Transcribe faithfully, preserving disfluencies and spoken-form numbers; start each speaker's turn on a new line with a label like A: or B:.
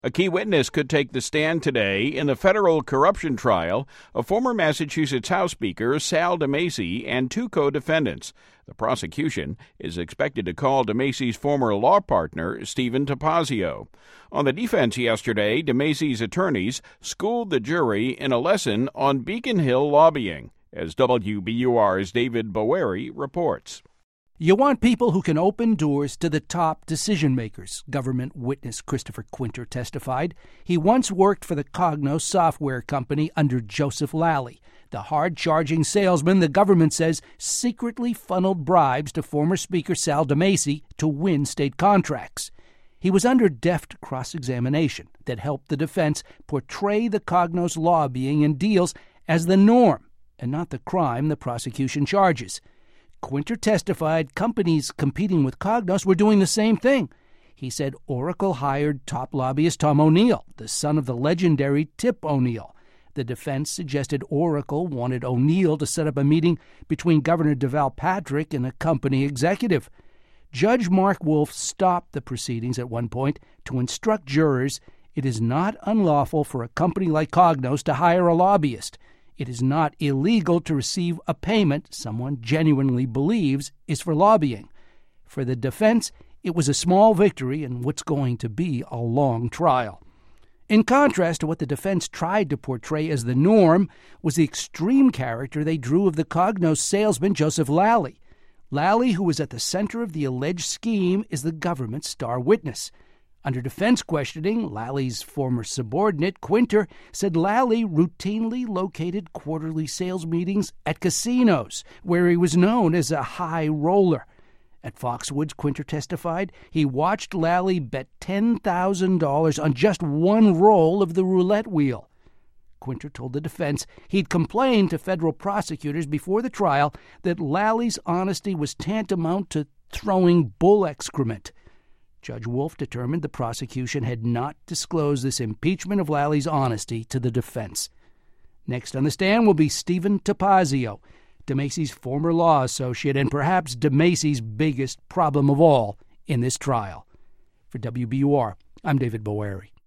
A: A key witness could take the stand today in the federal corruption trial of former Massachusetts House Speaker Sal DeMacy and two co-defendants. The prosecution is expected to call DeMacy's former law partner, Stephen Topazio. On the defense yesterday, DeMacy's attorneys schooled the jury in a lesson on Beacon Hill lobbying, as W B U R's David Boeri reports.
B: You want people who can open doors to the top decision-makers, government witness Christopher Quinter testified. He once worked for the Cognos software company under Joseph Lally, the hard-charging salesman the government says secretly funneled bribes to former Speaker Sal DeMacy to win state contracts. He was under deft cross-examination that helped the defense portray the Cognos lobbying and deals as the norm and not the crime the prosecution charges. Quinter testified companies competing with Cognos were doing the same thing. He said Oracle hired top lobbyist Tom O'Neill, the son of the legendary Tip O'Neill. The defense suggested Oracle wanted O'Neill to set up a meeting between Governor Deval Patrick and a company executive. Judge Mark Wolf stopped the proceedings at one point to instruct jurors it is not unlawful for a company like Cognos to hire a lobbyist. It is not illegal to receive a payment someone genuinely believes is for lobbying. For the defense, it was a small victory in what's going to be a long trial. In contrast to what the defense tried to portray as the norm was the extreme character they drew of the Cognos salesman Joseph Lally. Lally, who was at the center of the alleged scheme, is the government's star witness. Under defense questioning, Lally's former subordinate, Quinter, said Lally routinely located quarterly sales meetings at casinos, where he was known as a high roller. At Foxwoods, Quinter testified he watched Lally bet ten thousand dollars on just one roll of the roulette wheel. Quinter told the defense he'd complained to federal prosecutors before the trial that Lally's honesty was tantamount to throwing bull excrement. Judge Wolf determined the prosecution had not disclosed this impeachment of Lally's honesty to the defense. Next on the stand will be Stephen Topazio, DeMacy's former law associate and perhaps DeMacy's biggest problem of all in this trial. For W B U R, I'm David Boeri.